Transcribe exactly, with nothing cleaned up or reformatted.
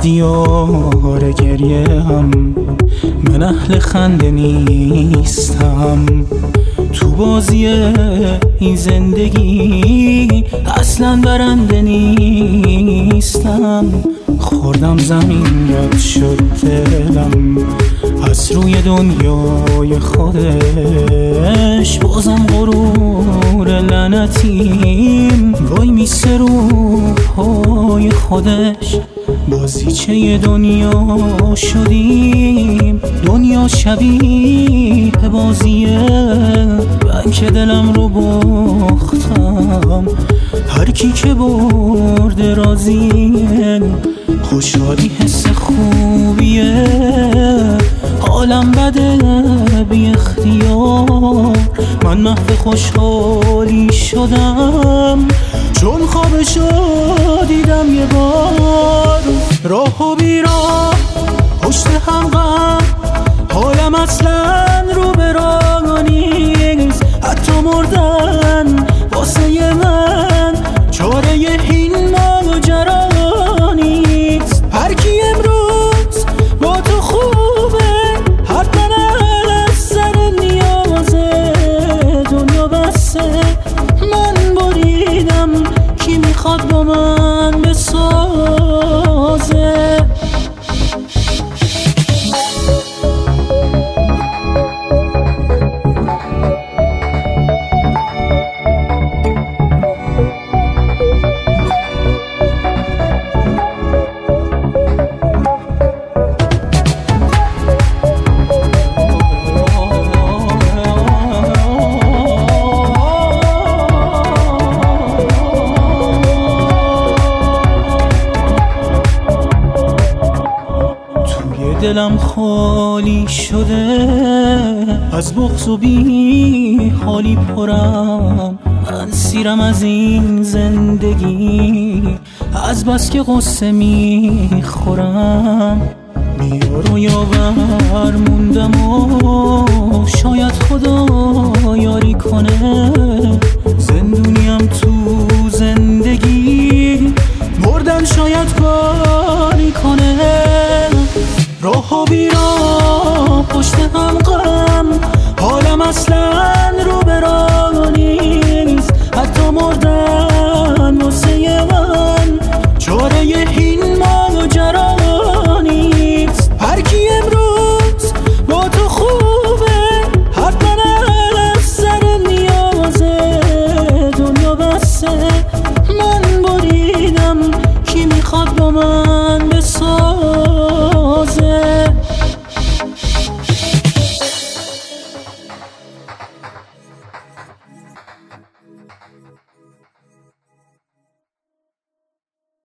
دیار گریه هم، من اهل خنده نیستم. تو بازی این زندگی اصلا برنده نیستم. خوردم زمین رد شد دلم از روی دنیای خودش، بازم غرور لعنتیم وای میسه رو پای خودش. بازیچه دنیا شدیم، دنیا شبیه بازیه، من که دلم رو باختم. هر کی که برده راضیه، خوشحالی حس خوبیه، حالم بده بی اختیار. من محو خوشحالی شدم چون خوابشو دیدم یه بار. راه و بیراه پشت هم غم، حالم اصلا رو به راه نیست. حتی مردن واسه من چاره این ماجرا نیست. هر کی امروز با تو خوبه، حتما از سر نیازه دنیا بسه. من بریدم کی میخواد با من بسازه. دلم خالی شده از بغض و بی حالی پرم. من سیرم از این زندگی از بس که قصه میخورم. بیار و یاور موندم و شاید خدا یاری کنه. زندونیم تو زندگی، مردن شاید کاری کنه. راه و بیراه پشت هم غم، حالم اصلا رو به راه نیست. حتی مردن واسه من چاره این ماجرا نیست. هر کی امروز با تو خوبه، حتما از سر نیازه دنیا بسه. من بریدم کی میخواد با من